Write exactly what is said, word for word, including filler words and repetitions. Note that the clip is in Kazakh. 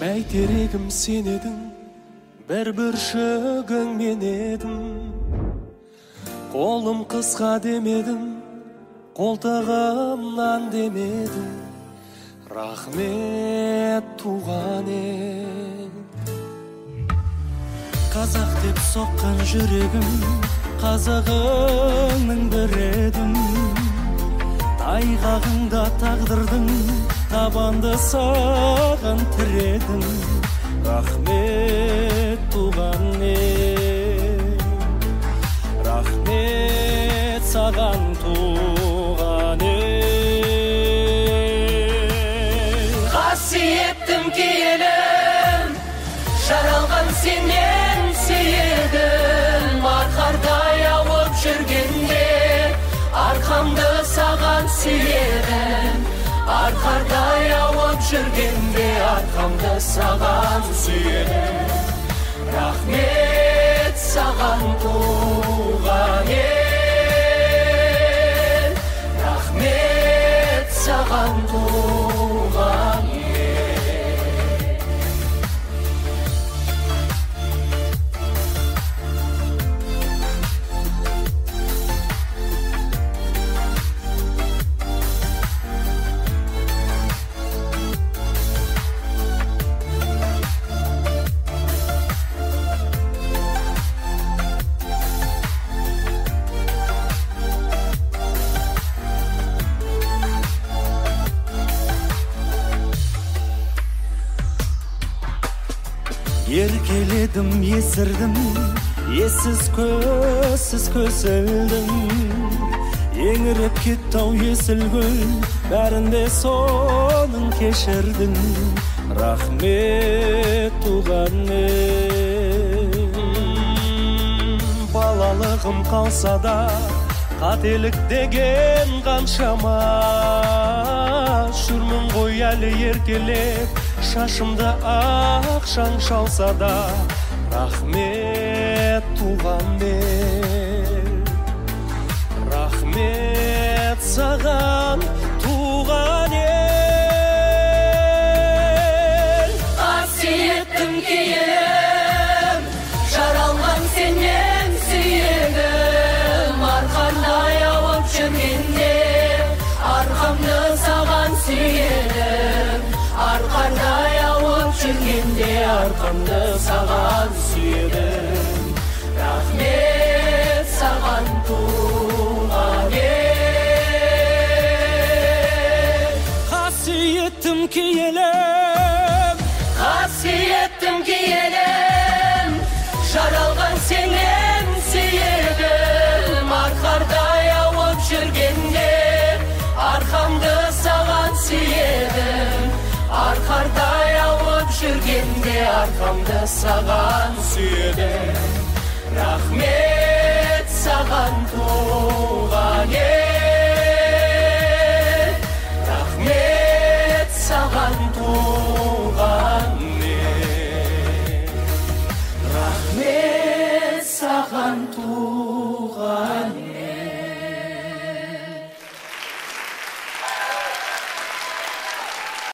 Әйтерегім сен едің, бір бүршігің мен едім. Қолым қысқа демедім, қолтығымнан демедім. Рахмет туған ел. Қазақ деп соққан жүрегім, қазағыңның бір едім. Тайғағыңда тағдырдың, табанды саған тіредім. Рахмет туған ел. Рахмет саған туған ел. Қасиеттім киелім, жаралған сенен сүйедім. Арқардай ауып жүргенде, арқамды саған сүйедім. Арқардай ауып жүргенде, арқамды саған сүйедім. Рахмет саған туған ел. Рахмет саған туған ел. Еркеледім, есірдім, ессіз көзсіз көсілдім. Еңіреп кетті-ау есіл гүл, бәрінде соның кешірдің. Рахмет туған ел. Балалығым қалса да, қателік деген қаншама. Жүрмін ғой әлі еркелеп, шашымды ақшаң шалса да. Рахмет туған ел. Рахмет саған туған ел. Қасиеттім киелім, жаралған сенен сүйедім. Арқандай ауып жүргенде, арқамды саған сүйедім. Арқардай ауып жүргенде, арқамды саған сүйедім. Рахмет саған туған ел. Қасиеттім киелім, қасиеттім киелім, жаралған сенен сүйедім. Арқардай ауып жүргенде, арқамды саған сүйедім. Арқардай ауып жүргенде, арқамды саған сүйедім. Рахмет саған туған ел. Рахмет саған туған ел.